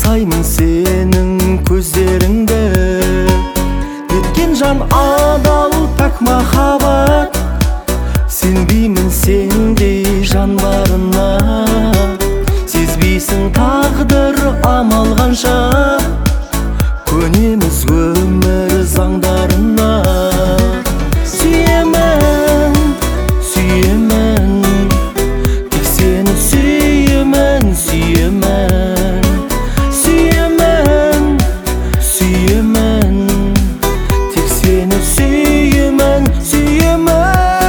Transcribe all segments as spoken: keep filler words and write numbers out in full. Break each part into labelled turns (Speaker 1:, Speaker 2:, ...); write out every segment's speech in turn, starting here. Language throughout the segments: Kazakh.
Speaker 1: аңсаймын сенің көздеріңді, еткен жан адал пәк махаббат. Сенбеймін сендей жан барына, сезбейсің тағдыр амал қанша, көнеміз өмір заңдарына. Сүйемін, сүйемін, тек сені сүйемін, сүйемін. Сүйемін, сүйемін, тек сені сүйемін, сүйемін.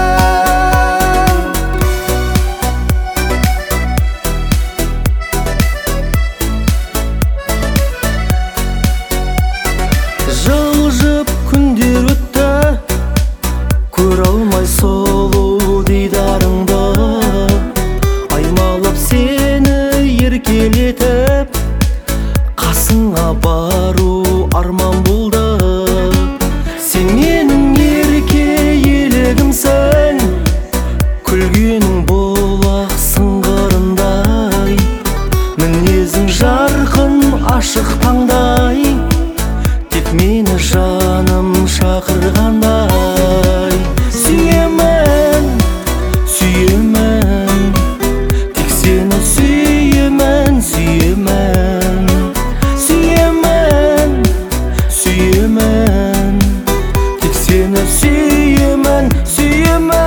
Speaker 1: Жылжып күндер өтті, көре алмай сұлу дидарыңды. Аймалап сені еркелетіп, қасыңа бару арман болды. Сен менің ерке елігімсің, күлгенің бұлақ сыңғырындай, мінезің жарқын ашық таңдай, тек мені жаным шақырғандай. Сүйемін, сүйемін, тек сені сүйемін, сүйемін. Сүйемін, сүйемін, тек сені сүйемін, сүйемін.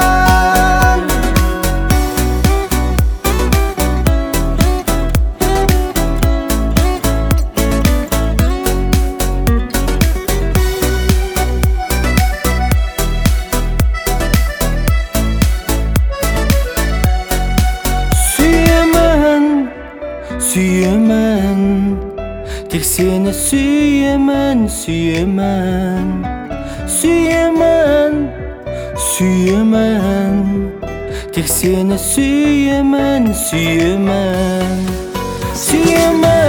Speaker 1: Сүйемін, тек сені сүйемін, сүйемін. Сүйемін, сүйемін, тек сені сүйемін, сүйемін. Сүйемін.